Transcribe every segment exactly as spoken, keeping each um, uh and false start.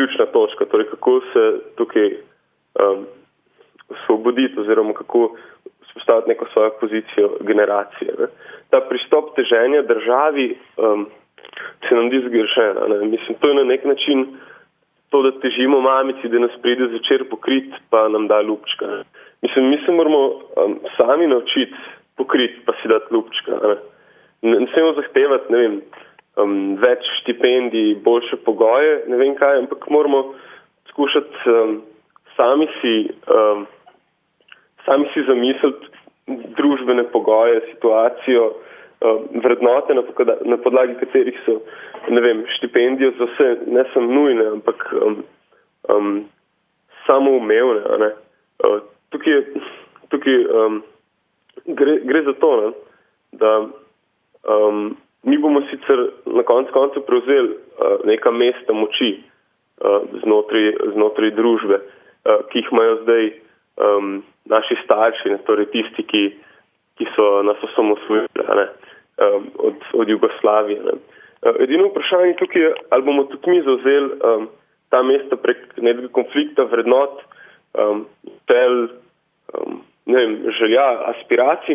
ključna točka, torej kako se tukaj um, osvoboditi oziroma kako spostaviti neko svojo pozicijo generacije. Ne. Ta pristop teženja državi um, se nam di zgrešena. Ne. Mislim, to je na nek način to, da težimo mamici, da nas pride zvečer pokrit, pa nam da ljubčka. Ne. Mislim, mi se moramo um, sami naučiti pokrit, pa si dati ljubčka. Ne, ne, ne smemo zahtevati, ne vem, um, več štipendij, boljše pogoje, ne vem kaj, ampak moramo skušati um, sami si um, sami si zamisliti družbene pogoje, situacijo, vrednote, na podlagi katerih so, ne vem, štipendije za vse, ne samo nujne, ampak um, um, samoumevne. Ne. Tukaj, tukaj um, gre, gre za to, ne, da um, mi bomo sicer na koncu koncu prevzeli uh, neka mesta moči uh, znotraj, znotraj družbe, uh, ki jih imajo zdaj Um, naši starši, ne, torej tisti, ki, ki so nas osamosvojili um, od, od Jugoslavije. Ne. Uh, edino vprašanje tukaj je, ali bomo tudi mi zavzeli um, ta mesta prek nekega konflikta vrednot, um, tel, um, ne vem, želja, aspiracij,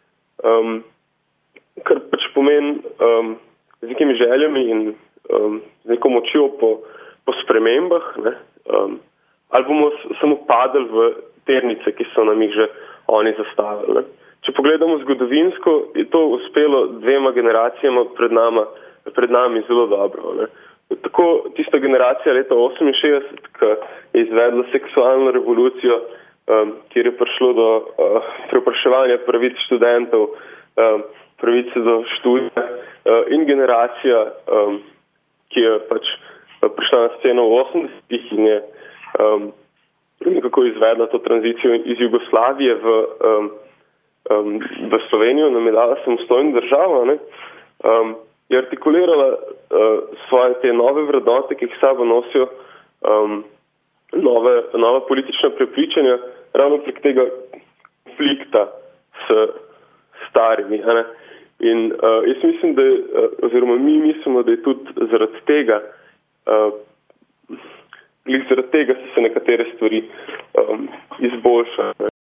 um, kar pač pomeni um, z nekimi željami in um, z neko močjo po, po spremembah, ne, um, ali bomo samo padli v ternice, ki so nam jih že oni zastavili. Ne. Če pogledamo zgodovinsko, je to uspelo dvema generacijama pred, nama, pred nami zelo dobro. Ne. Tako tista generacija leta oseminšestdeset, ki je izvedla seksualno revolucijo, um, kjer je prišlo do uh, prepraševanja pravic študentov, um, pravice do študija uh, in generacija, um, ki je pač uh, prišla na sceno v osemdesetih in je um, nekako izvedla to tranzicijo iz Jugoslavije v, um, um, v Slovenijo, nam je dala samostojno državo, ne, um, je artikulirala uh, svoje te nove vrednote, ki jih sabo nosijo um, nove, nove politične prepričanja, ravno prek tega konflikta s starimi. Ne. In uh, jaz mislim, da je, uh, oziroma mi mislimo, da je tudi zaradi tega uh, Glih zaradi tega so se nekatere stvari um, izboljšale.